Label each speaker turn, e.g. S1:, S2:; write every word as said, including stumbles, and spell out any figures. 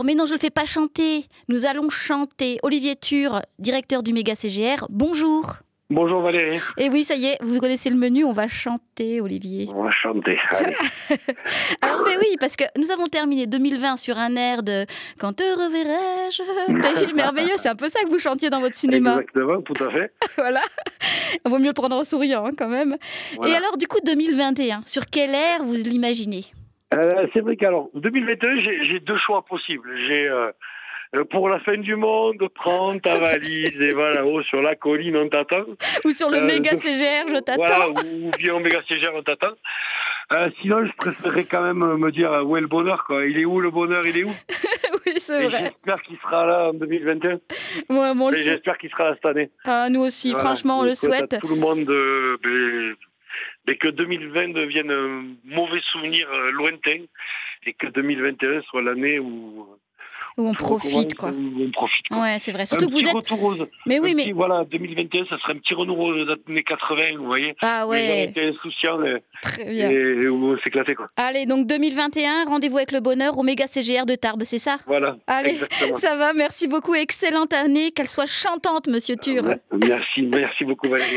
S1: Mais non, je ne le fais pas chanter. Nous allons chanter. Olivier Thur, directeur du Méga C G R, bonjour.
S2: Bonjour Valérie.
S1: Et oui, ça y est, vous connaissez le menu, on va chanter, Olivier.
S2: On va chanter, allez.
S1: Alors, mais oui, parce que nous avons terminé deux mille vingt sur un air de « Quand te reverrai-je, pays merveilleux », c'est un peu ça que vous chantiez dans votre cinéma.
S2: Exactement, tout à fait.
S1: Voilà, il vaut mieux le prendre en souriant hein, quand même. Voilà. Et alors, du coup, deux mille vingt et un, sur quel air vous l'imaginez?
S2: euh, C'est vrai qu'alors, deux mille vingt et un, j'ai, j'ai deux choix possibles. J'ai... Euh... Pour la fin du monde, prends ta valise et voilà, oh, sur la colline, on t'attend.
S1: Ou sur le euh, méga C G R, je t'attends.
S2: Voilà, ou bien au méga C G R, on t'attend. Euh, sinon, je préférerais quand même me dire où est le bonheur, quoi. Il est où le bonheur, il est où?
S1: Oui, c'est
S2: et
S1: vrai.
S2: J'espère qu'il sera là en deux mille vingt et un.
S1: Ouais, moi aussi.
S2: J'espère qu'il sera là cette année.
S1: Ah, nous aussi, voilà. Franchement, on le souhaite.
S2: À tout le monde, euh, ben, mais que deux mille vingt devienne un mauvais souvenir euh, lointain et que deux mille vingt et un soit l'année où...
S1: Où on profite, quoi.
S2: Où on profite, quoi.
S1: Ouais, c'est vrai. Surtout
S2: un
S1: que vous êtes.
S2: Retour aux...
S1: Mais oui,
S2: un
S1: mais.
S2: Petit, voilà, deux mille vingt et un, ça serait un petit renouveau des années quatre-vingts, vous voyez.
S1: Ah ouais.
S2: Les gens étaient insouciants et,
S1: très bien.
S2: Et où on s'éclatait, quoi.
S1: Allez, donc deux mille vingt et un, rendez-vous avec le bonheur au méga C G R de Tarbes, c'est ça?
S2: Voilà.
S1: Allez,
S2: exactement.
S1: Ça va. Merci beaucoup. Excellente année. Qu'elle soit chantante, Monsieur Thur.
S2: Merci, merci beaucoup, Valérie.